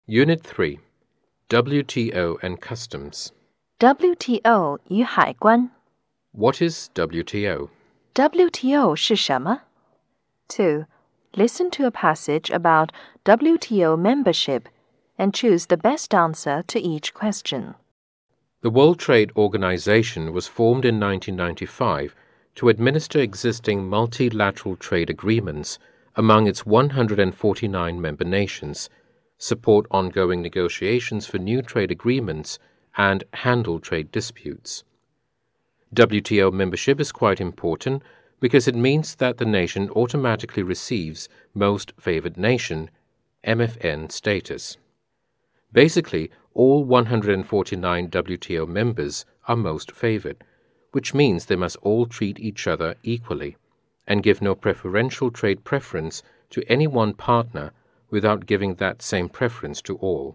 Unit 3. WTO and Customs. WTO 与海关 What is WTO? WTO 是什么 2. Listen to a passage about WTO membership and choose the best answer to each question. The World Trade Organization was formed in 1995 to administer existing multilateral trade agreements among its 149 member nations, support ongoing negotiations for new trade agreements, and handle trade disputes. WTO membership is quite important because it means that the nation automatically receives Most Favored Nation (MFN) status. Basically, all 149 WTO members are most favored, which means they must all treat each other equally and give no preferential trade preference to any one partner without giving that same preference to all.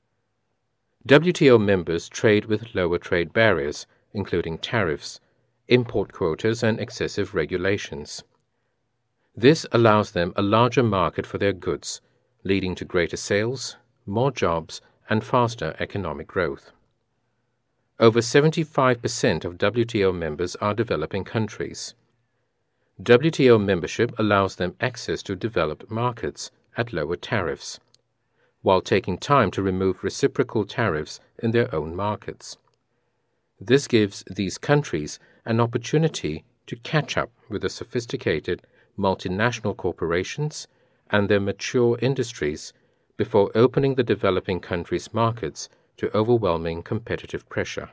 WTO members trade with lower trade barriers, including tariffs, import quotas, and excessive regulations. This allows them a larger market for their goods, leading to greater sales, more jobs, and faster economic growth. Over 75% of WTO members are developing countries. WTO membership allows them access to developed markets at lower tariffs, while taking time to remove reciprocal tariffs in their own markets. This gives these countries an opportunity to catch up with the sophisticated multinational corporations and their mature industries before opening the developing countries' markets to overwhelming competitive pressure.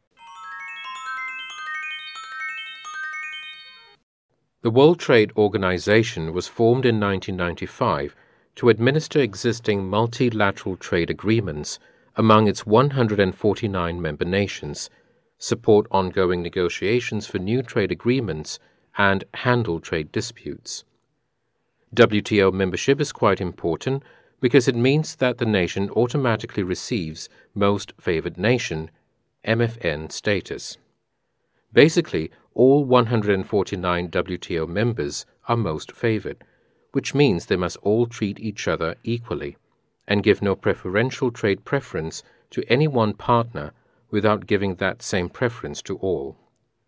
The World Trade Organization was formed in 1995 to administer existing multilateral trade agreements among its 149 member nations, support ongoing negotiations for new trade agreements, and handle trade disputes. WTO membership is quite important because it means that the nation automatically receives Most Favored Nation (MFN) status. Basically, all 149 WTO members are most favored, which means they must all treat each other equally and give no preferential trade preference to any one partner without giving that same preference to all.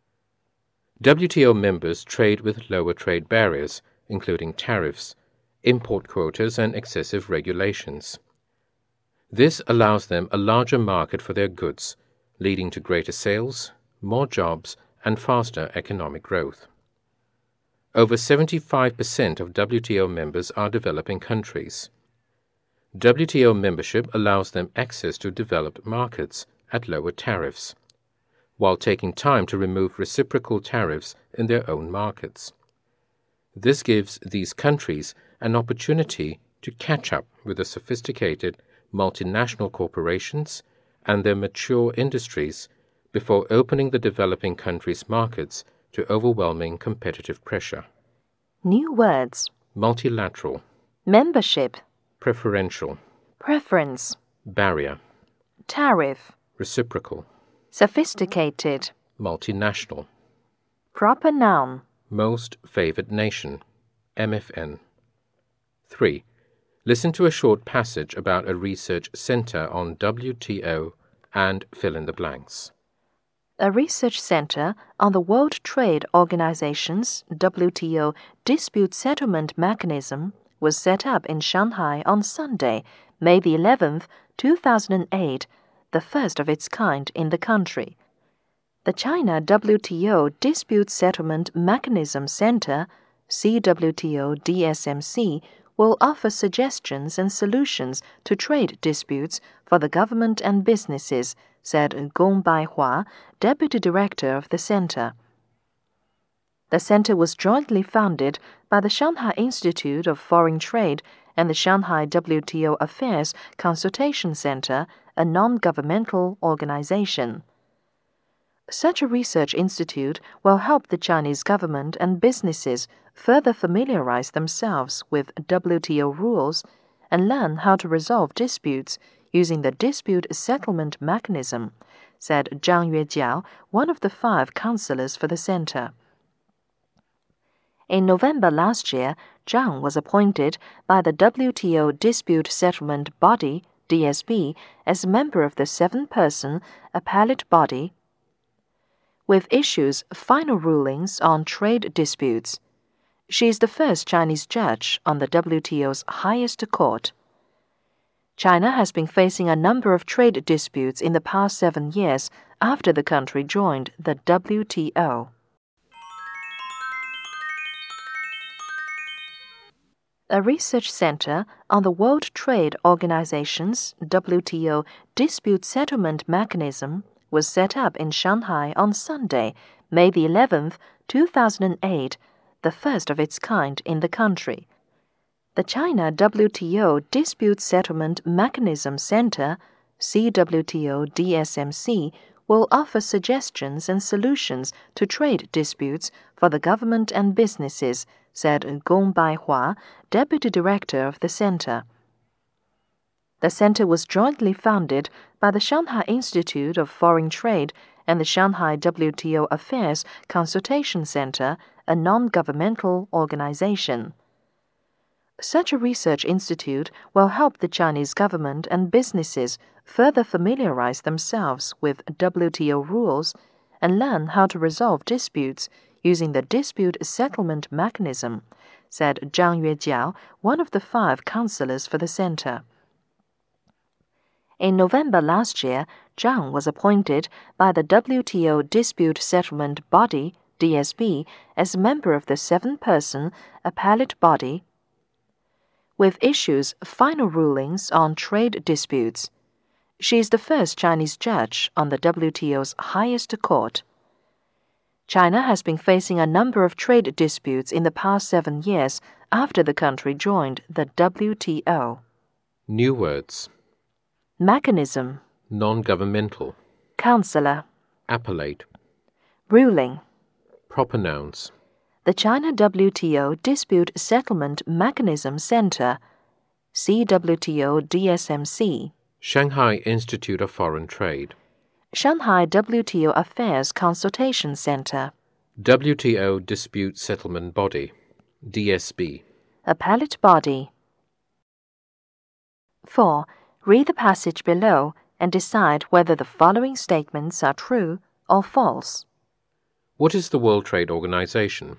WTO members trade with lower trade barriers, including tariffs, import quotas, and excessive regulations. This allows them a larger market for their goods, leading to greater sales, more jobs, and faster economic growth. Over 75% of WTO members are developing countries. WTO membership allows them access to developed markets at lower tariffs, while taking time to remove reciprocal tariffs in their own markets. This gives these countries an opportunity to catch up with the sophisticated multinational corporations and their mature industries before opening the developing countries' markets to overwhelming competitive pressure. New words: Multilateral, membership, preferential, preference, barrier, tariff, reciprocal, sophisticated, multinational, proper noun. Most Favored Nation (MFN). 3. Listen to a short passage about a research center on WTO and fill in the blanks. A research center on the World Trade Organization's WTO dispute settlement mechanism was set up in Shanghai on Sunday, May the 11th, 2008, the first of its kind in the country. The China WTO Dispute Settlement Mechanism Center, CWTO-DSMC, will offer suggestions and solutions to trade disputes for the government and businesses, said Gong Baihua, deputy director of the center. The center was jointly founded by the Shanghai Institute of Foreign Trade and the Shanghai WTO Affairs Consultation Center, a non-governmental organization. Such a research institute will help the Chinese government and businesses further familiarize themselves with WTO rules and learn how to resolve disputes using the dispute settlement mechanism, said Zhang Yuejiao, one of the 5 counselors for the center. In November last year, Zhang was appointed by the WTO dispute settlement body DSB, as member of the 7-person appellate body, with issues final rulings on trade disputes. She is the first Chinese judge on the WTO's highest court. China has been facing a number of trade disputes in the past 7 years after the country joined the WTO. A research center on the World Trade Organization's WTO dispute settlement mechanism was set up in Shanghai on Sunday, May 11, 2008, the first of its kind in the country. The China WTO Dispute Settlement Mechanism Center, CWTO-DSMC, will offer suggestions and solutions to trade disputes for the government and businesses, said Gong Baihua, deputy director of the center. The center was jointly founded by the Shanghai Institute of Foreign Trade and the Shanghai WTO Affairs Consultation Center, a non-governmental organization. Such a research institute will help the Chinese government and businesses further familiarize themselves with WTO rules and learn how to resolve disputes using the dispute settlement mechanism, said Zhang Yuejiao, one of the 5 counselors for the center. In November last year, Zhang was appointed by the WTO Dispute Settlement Body, DSB, as member of the 7-person appellate body, with issues final rulings on trade disputes. She is the first Chinese judge on the WTO's highest court. China has been facing a number of trade disputes in the past 7 years after the country joined the WTO. New words. Mechanism. Non-governmental. Counselor. Appellate. Ruling. Proper nouns. The China WTO Dispute Settlement Mechanism Center, CWTO-DSMC. Shanghai Institute of Foreign Trade. Shanghai WTO Affairs Consultation Center. WTO Dispute Settlement Body, DSB. Appellate body. 4. Read the passage below and decide whether the following statements are true or false. What is the World Trade Organization?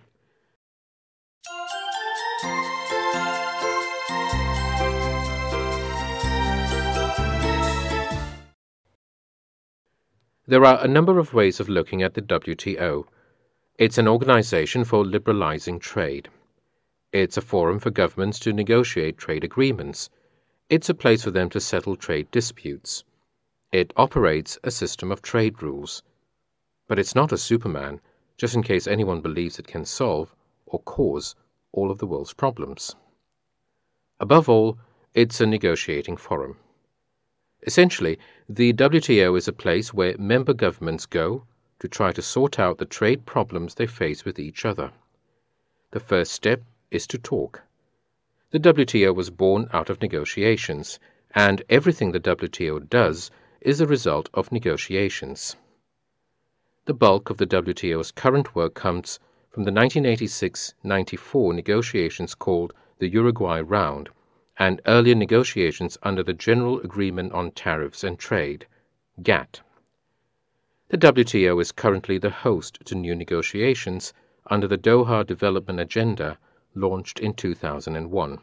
There are a number of ways of looking at the WTO. It's an organization for liberalizing trade. It's a forum for governments to negotiate trade agreements. It's a place for them to settle trade disputes. It operates a system of trade rules. But it's not a Superman, just in case anyone believes it can solve or cause all of the world's problems. Above all, it's a negotiating forum. Essentially, the WTO is a place where member governments go to try to sort out the trade problems they face with each other. The first step is to talk. The WTO was born out of negotiations, and everything the WTO does is a result of negotiations. The bulk of the WTO's current work comes from the 1986-94 negotiations called the Uruguay Round, and earlier negotiations under the General Agreement on Tariffs and Trade, GATT. The WTO is currently the host to new negotiations under the Doha Development Agenda, launched in 2001.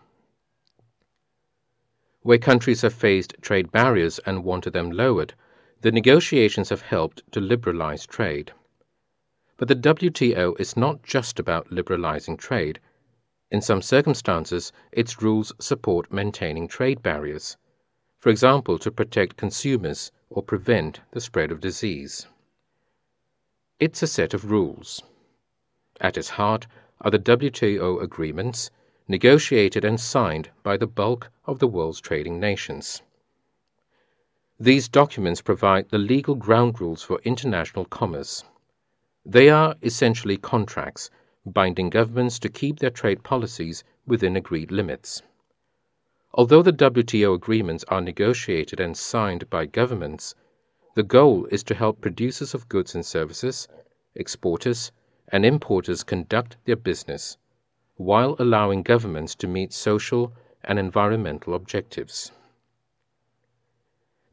Where countries have faced trade barriers and wanted them lowered, the negotiations have helped to liberalize trade. But the WTO is not just about liberalizing trade. In some circumstances, its rules support maintaining trade barriers, for example, to protect consumers or prevent the spread of disease. It's a set of rules. At its heart are the WTO agreements, negotiated and signed by the bulk of the world's trading nations. These documents provide the legal ground rules for international commerce. They are essentially contracts, binding governments to keep their trade policies within agreed limits. Although the WTO agreements are negotiated and signed by governments, the goal is to help producers of goods and services, exporters, and importers conduct their business, while allowing governments to meet social and environmental objectives.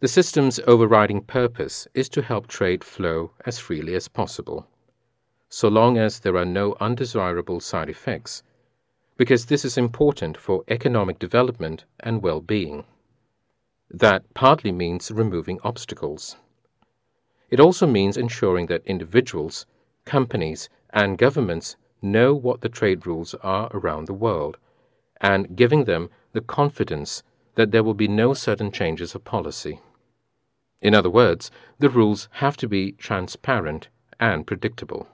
The system's overriding purpose is to help trade flow as freely as possible, so long as there are no undesirable side effects, because this is important for economic development and well-being. That partly means removing obstacles. It also means ensuring that individuals, companies, and governments know what the trade rules are around the world, and giving them the confidence that there will be no sudden changes of policy. In other words, the rules have to be transparent and predictable.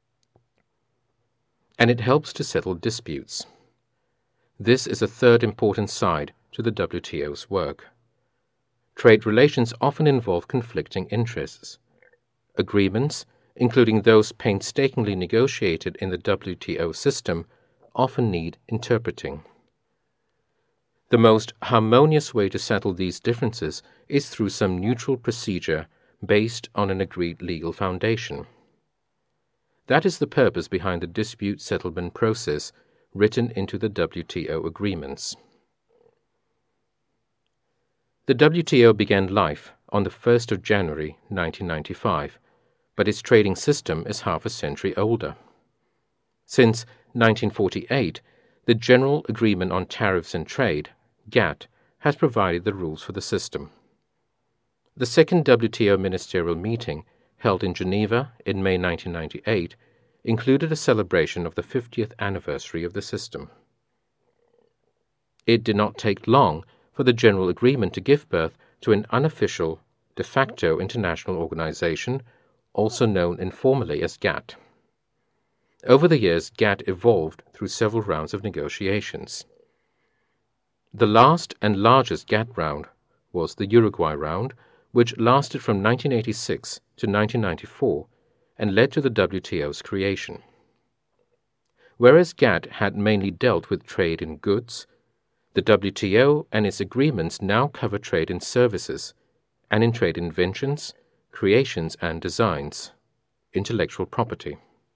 And it helps to settle disputes. This is a third important side to the WTO's work. Trade relations often involve conflicting interests. Agreements, including those painstakingly negotiated in the WTO system, often need interpreting. The most harmonious way to settle these differences is through some neutral procedure based on an agreed legal foundation. That is the purpose behind the dispute settlement process written into the WTO agreements. The WTO began life on the 1st of January 1995, but its trading system is half a century older. Since 1948, the General Agreement on Tariffs and Trade, GATT, has provided the rules for the system. The second WTO ministerial meeting, held in Geneva in May 1998, included a celebration of the 50th anniversary of the system. It did not take long for the General Agreement to give birth to an unofficial, de facto international organization, also known informally as GATT. Over the years, GATT evolved through several rounds of negotiations. The last and largest GATT round was the Uruguay round, which lasted from 1986 to 1994 and led to the WTO's creation. Whereas GATT had mainly dealt with trade in goods, the WTO and its agreements now cover trade in services and in trade inventions, creations and designs, intellectual property.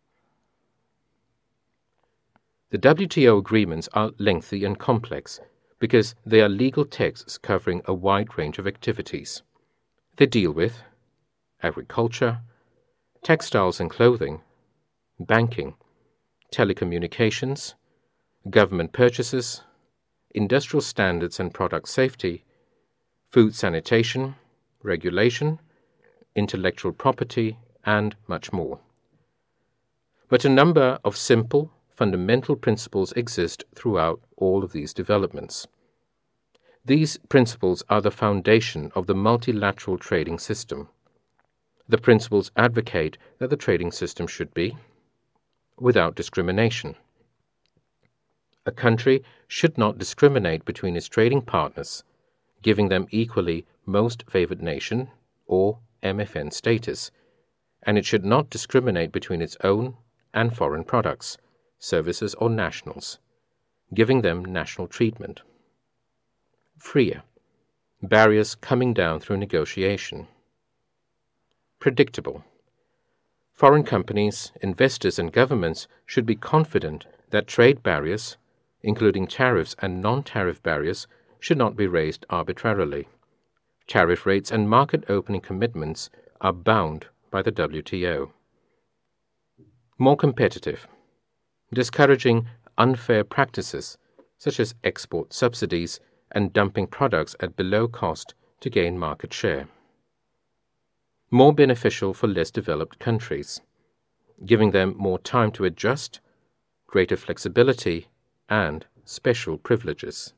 The WTO agreements are lengthy and complex because they are legal texts covering a wide range of activities. They deal with agriculture, textiles and clothing, banking, telecommunications, government purchases, industrial standards and product safety, food sanitation, regulation, intellectual property, and much more. But a number of simple, fundamental principles exist throughout all of these developments. These principles are the foundation of the multilateral trading system. The principles advocate that the trading system should be without discrimination. A country should not discriminate between its trading partners, giving them equally most favored nation or MFN status, and it should not discriminate between its own and foreign products, services or nationals, giving them national treatment. Freer. Barriers coming down through negotiation. Predictable. Foreign companies, investors and governments should be confident that trade barriers, including tariffs and non-tariff barriers, should not be raised arbitrarily. Tariff rates and market opening commitments are bound by the WTO. More competitive. Discouraging unfair practices such as export subsidies and dumping products at below cost to gain market share. More beneficial for less developed countries, giving them more time to adjust, greater flexibility, and special privileges.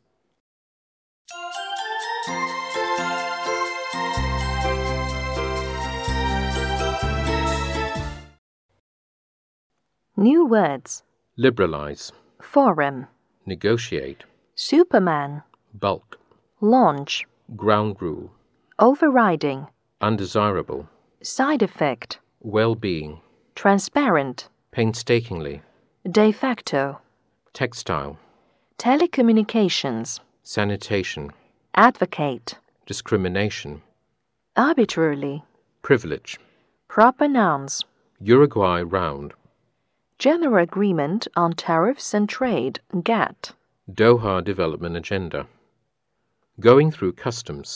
New words. Liberalize. Forum. Negotiate. Superman. Bulk. Launch. Ground rule. Overriding. Undesirable. Side effect. Well-being. Transparent. Painstakingly. De facto. Textile. Telecommunications. Sanitation. Advocate. Discrimination. Arbitrarily. Privilege. Proper nouns. Uruguay round. General Agreement on Tariffs and Trade, GATT. Doha Development Agenda. Going through customs.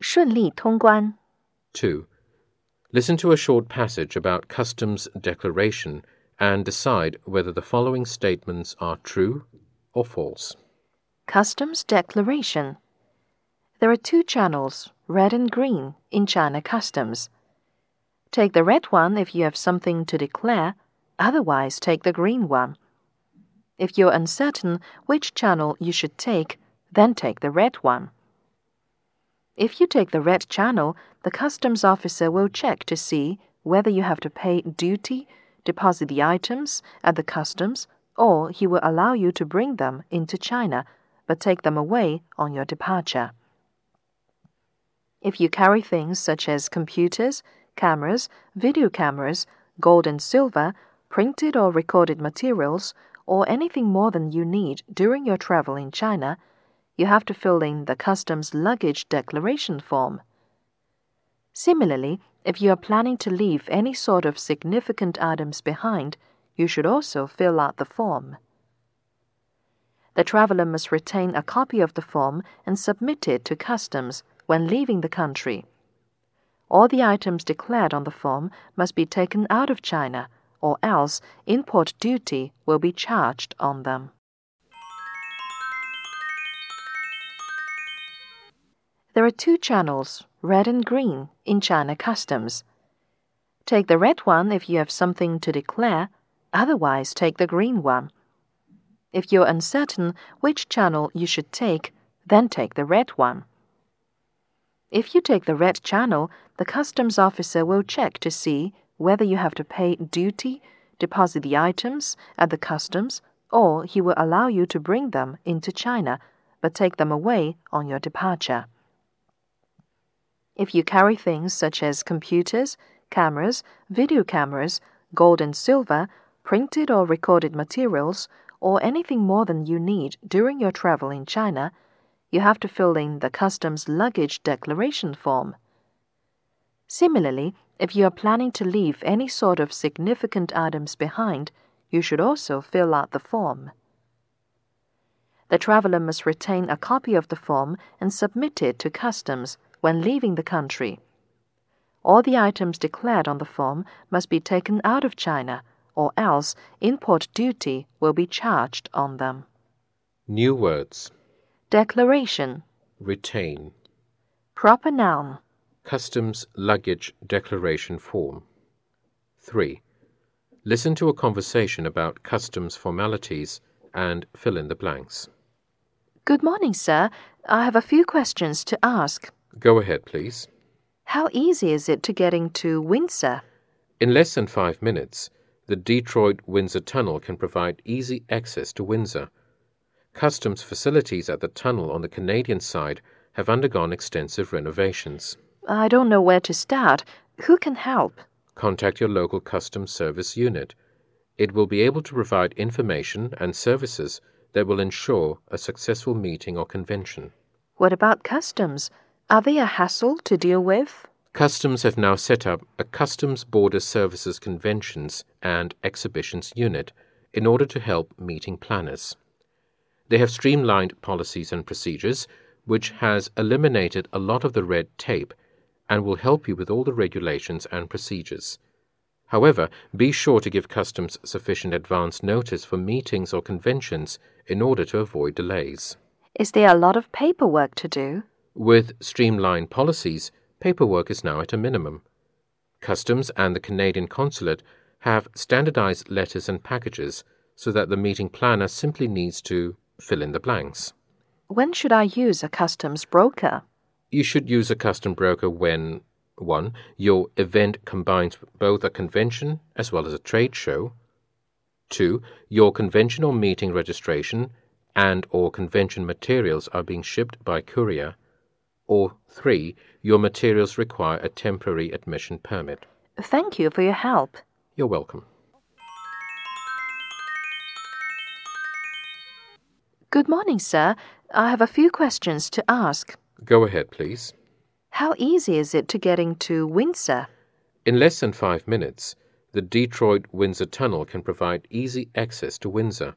顺利通关。 2. Listen to a short passage about customs declaration and decide whether the following statements are true or false. Customs declaration. There are two channels, red and green, in China customs. Take the red one if you have something to declare, otherwise take the green one. If you're uncertain which channel you should take, then take the red one. If you take the red channel, the customs officer will check to see whether you have to pay duty, deposit the items at the customs, or he will allow you to bring them into China, but take them away on your departure. If you carry things such as computers, cameras, video cameras, gold and silver, printed or recorded materials, or anything more than you need during your travel in China, you have to fill in the customs luggage declaration form. Similarly, if you are planning to leave any sort of significant items behind, you should also fill out the form. The traveler must retain a copy of the form and submit it to customs when leaving the country. All the items declared on the form must be taken out of China, or else import duty will be charged on them. There are two channels, red and green, in China customs. Take the red one if you have something to declare, otherwise take the green one. If you're uncertain which channel you should take, then take the red one. If you take the red channel, the customs officer will check to see whether you have to pay duty, deposit the items at the customs, or he will allow you to bring them into China, but take them away on your departure. If you carry things such as computers, cameras, video cameras, gold and silver, printed or recorded materials, or anything more than you need during your travel in China, you have to fill in the customs luggage declaration form. Similarly, if you are planning to leave any sort of significant items behind, you should also fill out the form. The traveler must retain a copy of the form and submit it to customs when leaving the country. All the items declared on the form must be taken out of China, or else import duty will be charged on them. New words. Declaration. Retain. Proper noun. Customs luggage declaration form. 3. Listen to a conversation about customs formalities and fill in the blanks. Good morning, sir. I have a few questions to ask. Go ahead, please. How easy is it to get into Windsor? In less than 5 minutes, the Detroit-Windsor Tunnel can provide easy access to Windsor. Customs facilities at the tunnel on the Canadian side have undergone extensive renovations. I don't know where to start. Who can help? Contact your local customs service unit. It will be able to provide information and services that will ensure a successful meeting or convention. What about customs? Are they a hassle to deal with? Customs have now set up a Customs Border Services Conventions and Exhibitions Unit in order to help meeting planners. They have streamlined policies and procedures, which has eliminated a lot of the red tape and will help you with all the regulations and procedures. However, be sure to give Customs sufficient advance notice for meetings or conventions in order to avoid delays. Is there a lot of paperwork to do? With streamlined policies, paperwork is now at a minimum. Customs and the Canadian Consulate have standardized letters and packages so that the meeting planner simply needs to fill in the blanks. When should I use a customs broker? You should use a customs broker when 1. Your event combines both a convention as well as a trade show. 2. Your convention or meeting registration and or convention materials are being shipped by courier. Or 3. Your materials require a temporary admission permit. Thank you for your help. You're welcome. Good morning, sir. I have a few questions to ask. Go ahead, please. How easy is it to get into Windsor? In less than 5 minutes, the Detroit-Windsor Tunnel can provide easy access to Windsor.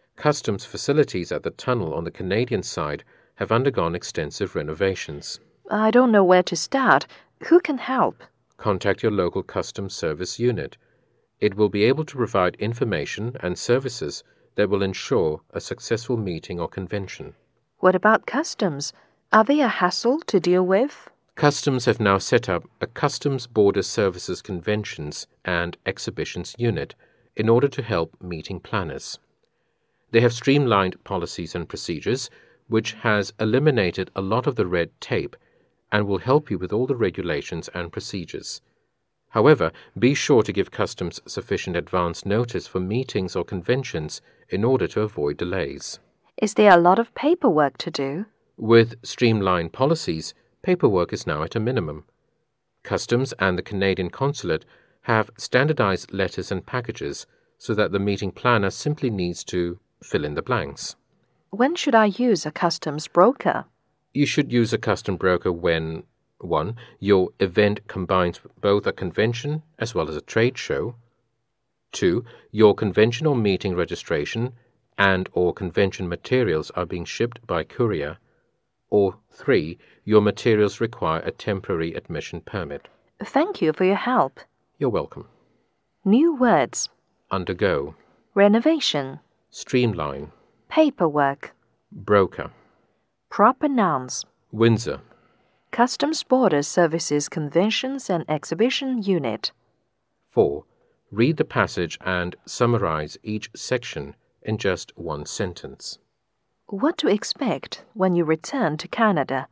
Customs facilities at the tunnel on the Canadian side have undergone extensive renovations. I don't know where to start. Who can help? Contact your local customs service unit. It will be able to provide information and services that will ensure a successful meeting or convention. What about customs? Are they a hassle to deal with? Customs have now set up a Customs Border Services Conventions and Exhibitions Unit in order to help meeting planners. They have streamlined policies and procedures, which has eliminated a lot of the red tape and will help you with all the regulations and procedures. However, be sure to give Customs sufficient advance notice for meetings or conventions in order to avoid delays. Is there a lot of paperwork to do? With streamlined policies, paperwork is now at a minimum. Customs and the Canadian Consulate have standardized letters and packages so that the meeting planner simply needs to fill in the blanks. When should I use a customs broker? You should use a custom broker when 1. Your event combines both a convention as well as a trade show. 2. Your convention or meeting registration and/or convention materials are being shipped by courier. Or 3. Your materials require a temporary admission permit. Thank you for your help. You're welcome. New words. Undergo. Renovation. Streamline. Paperwork. Broker. Proper nouns. Windsor. Customs Border Services Conventions and Exhibition Unit. 4. Read the passage and summarize each section in just one sentence. What to expect when you return to Canada.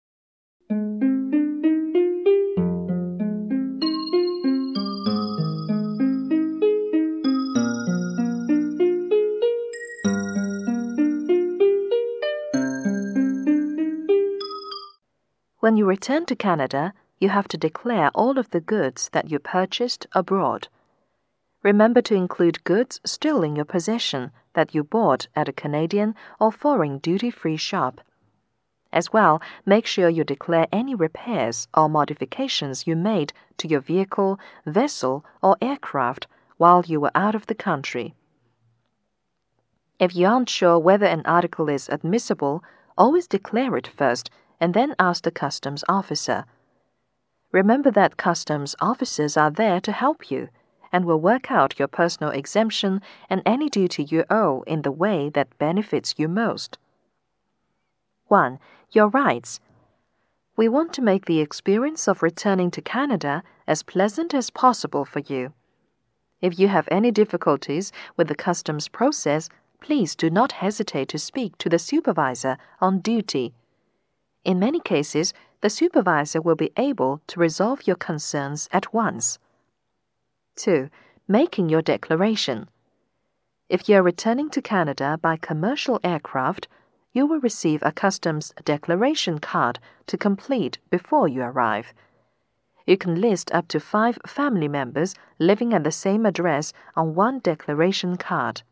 When you return to Canada, you have to declare all of the goods that you purchased abroad. Remember to include goods still in your possession that you bought at a Canadian or foreign duty-free shop. As well, make sure you declare any repairs or modifications you made to your vehicle, vessel, or aircraft while you were out of the country. If you aren't sure whether an article is admissible, always declare it first and then ask the customs officer. Remember that customs officers are there to help you and will work out your personal exemption and any duty you owe in the way that benefits you most. 1. Your rights. We want to make the experience of returning to Canada as pleasant as possible for you. If you have any difficulties with the customs process, please do not hesitate to speak to the supervisor on duty. In many cases, the supervisor will be able to resolve your concerns at once. 2. Making your declaration. If you are returning to Canada by commercial aircraft, you will receive a customs declaration card to complete before you arrive. You can list up to 5 family members living at the same address on one declaration card.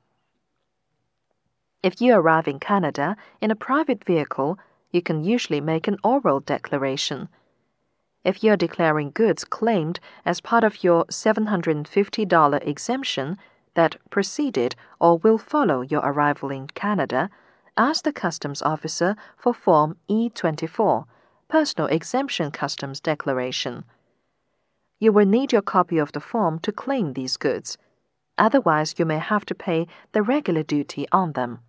If you arrive in Canada in a private vehicle, you can usually make an oral declaration. If you are declaring goods claimed as part of your $750 exemption that preceded or will follow your arrival in Canada, ask the customs officer for Form E-24, Personal Exemption Customs Declaration. You will need your copy of the form to claim these goods. Otherwise, you may have to pay the regular duty on them.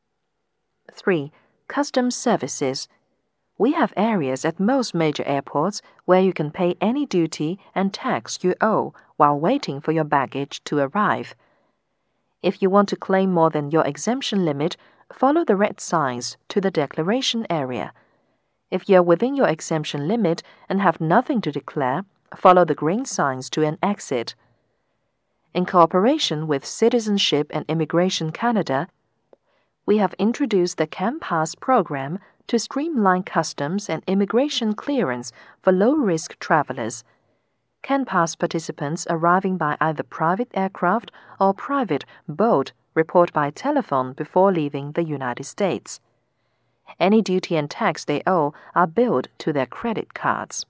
3. Customs services. We have areas at most major airports where you can pay any duty and tax you owe while waiting for your baggage to arrive. If you want to claim more than your exemption limit, follow the red signs to the declaration area. If you are within your exemption limit and have nothing to declare, follow the green signs to an exit. In cooperation with Citizenship and Immigration Canada, we have introduced the CanPass program to streamline customs and immigration clearance for low-risk travelers. CanPass participants arriving by either private aircraft or private boat report by telephone before leaving the United States. Any duty and tax they owe are billed to their credit cards.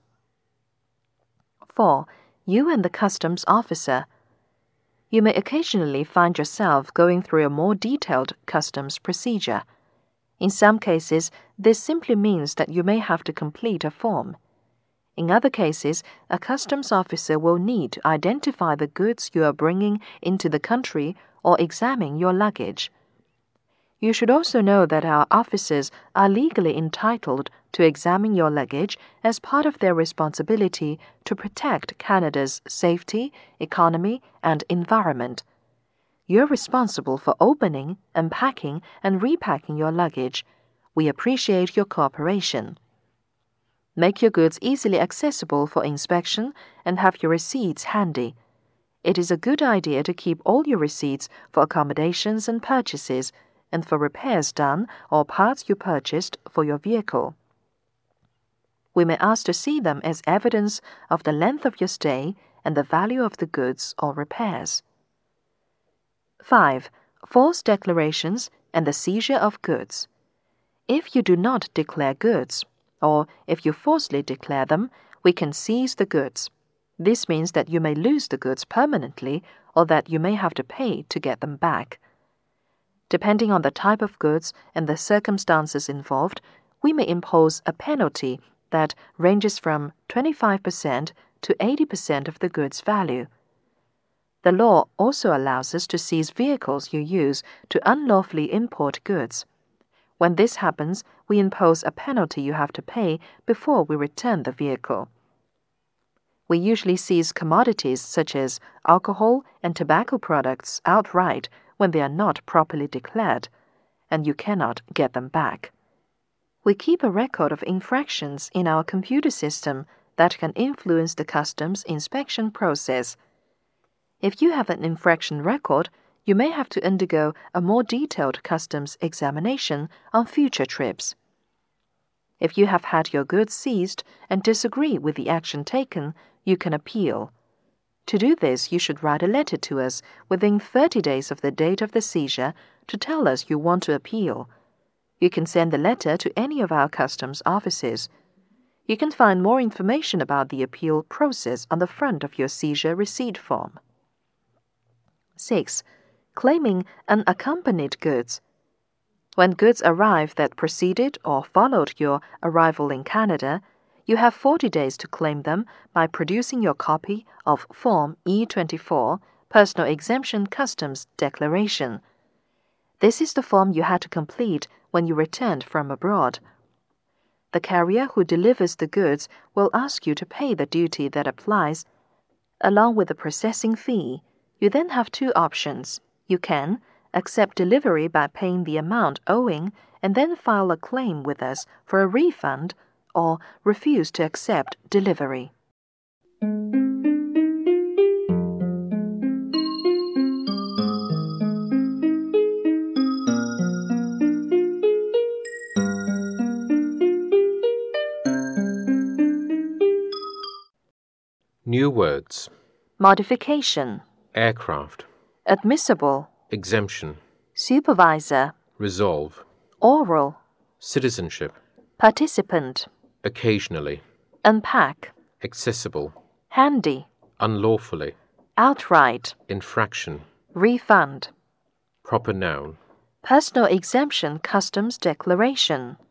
4. You and the customs officer. You may occasionally find yourself going through a more detailed customs procedure. In some cases, This simply means that you may have to complete a form. In other cases, a customs officer will need to identify the goods you are bringing into the country or examine your luggage. You should also know that our officers are legally entitled to examine your luggage as part of their responsibility to protect Canada's safety, economy, and environment. You're responsible for opening, unpacking, and repacking your luggage. We appreciate your cooperation. Make your goods easily accessible for inspection and have your receipts handy. It is a good idea to keep all your receipts for accommodations and purchases, and for repairs done or parts you purchased for your vehicle. We may ask to see them as evidence of the length of your stay and the value of the goods or repairs. 5. False declarations and the seizure of goods. If you do not declare goods, or if you falsely declare them, we can seize the goods. This means that you may lose the goods permanently or that you may have to pay to get them back. Depending on the type of goods and the circumstances involved, we may impose a penalty that ranges from 25% to 80% of the goods' value. The law also allows us to seize vehicles you use to unlawfully import goods. When this happens, we impose a penalty you have to pay before we return the vehicle. We usually seize commodities such as alcohol and tobacco products outright when they are not properly declared, and you cannot get them back. We keep a record of infractions in our computer system that can influence the customs inspection process. If you have an infraction record, you may have to undergo a more detailed customs examination on future trips. If you have had your goods seized and disagree with the action taken, you can appeal. To do this, you should write a letter to us within 30 days of the date of the seizure to tell us you want to appeal. You can send the letter to any of our customs offices. You can find more information about the appeal process on the front of your seizure receipt form. 6. Claiming unaccompanied goods. When goods arrive that preceded or followed your arrival in Canada, you have 40 days to claim them by producing your copy of Form E-24, Personal Exemption Customs Declaration. This is the form you had to complete when you returned from abroad. The carrier who delivers the goods will ask you to pay the duty that applies, along with the processing fee. You then have two options. You can accept delivery by paying the amount owing and then file a claim with us for a refund, or refuse to accept delivery. New words. Modification. Aircraft. Admissible. Exemption. Supervisor. Resolve. Oral. Citizenship. Participant. Occasionally. Unpack. Accessible. Handy. Unlawfully. Outright. Infraction. Refund. Proper noun. Personal Exemption Customs Declaration.